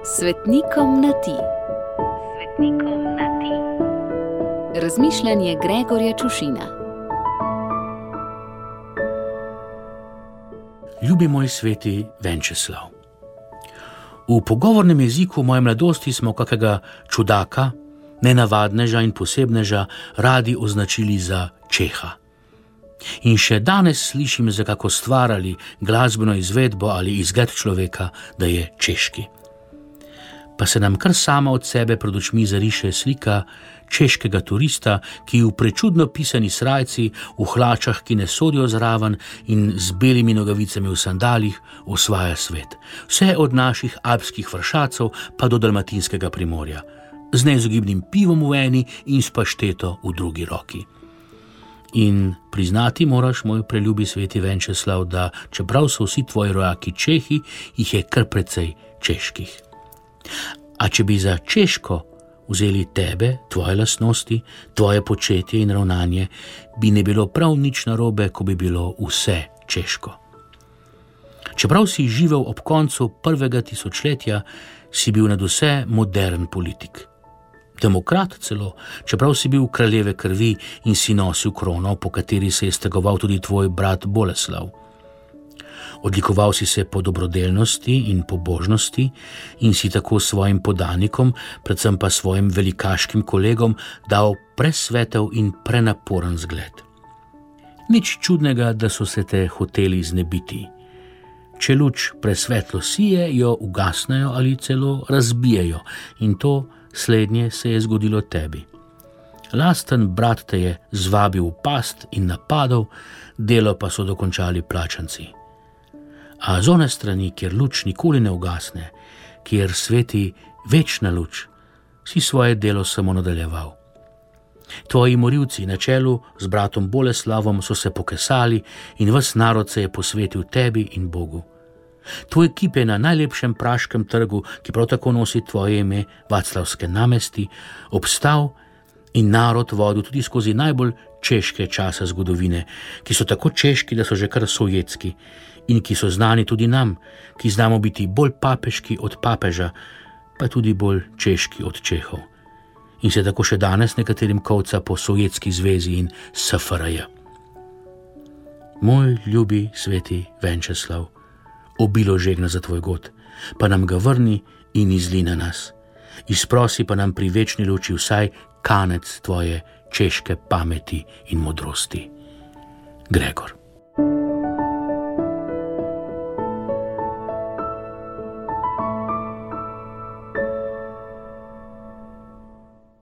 Svetnikom na ti. Svetnikom na ti. Razmišljanje Gregorja Čušina. Ljubi moj sveti Venčeslav. V pogovornem jeziku moje mladosti smo kakega čudaka, nenavadneža in posebneža radi označili za Čeha. In še danes slišim za kako stvar ali glasbeno izvedbo ali izgled človeka, da je češki. Pa se nam kar sama od sebe pred očmi zariše slika češkega turista, ki v prečudno pisani srajci, v hlačah, ki ne sodijo zraven in z belimi nogavicami v sandalih osvaja svet. Vse od naših alpskih vršacov pa do dalmatinskega primorja, z neizogibnim pivom v eni in s pašteto v drugi roki. In priznati moraš, moj preljubi sveti Venčeslav, da čeprav so vsi tvoji rojaki Čehi, jih je kar precej čeških. A če bi za Češko vzeli tebe, tvoje lastnosti, tvoje početje in ravnanje, bi ne bilo prav nič narobe, ko bi bilo vse češko. Čeprav si živel ob koncu prvega tisočletja, si bil nadvse modern politik. Demokrat celo, čeprav si bil kraljeve krvi in si nosil krono, po kateri se je stegoval tudi tvoj brat Boleslav. Odlikoval si se po dobrodelnosti in pobožnosti in si tako svojim podanikom, predvsem pa svojim velikaškim kolegom, dal presvetel in prenaporen zgled. Nič čudnega, da so se te hoteli znebiti. Če luč presvetlo sije, jo ugasnejo ali celo razbijejo, in to slednje se je zgodilo tebi. Lasten brat te je zvabil v past in napadal, delo pa so dokončali plačanci. A z one strani, kjer luč nikoli ne ugasne, kjer sveti večna luč, si svoje delo samo nadaljeval. Tvoji morilci na čelu z bratom Boleslavom so se pokesali in ves narod se je posvetil tebi in Bogu. Tvoj kip je na najlepšem praškem trgu, ki prav tako nosi tvoje ime, Vaclavske namesti, obstal in narod vodil tudi skozi najbolj češke čase zgodovine, ki so tako češki, da so že kar sovjetski, in ki so znani tudi nam, ki znamo biti bolj papeški od papeža, pa tudi bolj češki od Čehov. In se tako še danes nekaterim kovca po Sovjetski zvezi in SFRJ. Moj ljubi sveti Venčeslav, obilo žegna za tvoj god, pa nam ga vrni in izli na nas. Izprosi pa nam pri večni luči vsaj kanec tvoje češke pameti in modrosti. Gregor.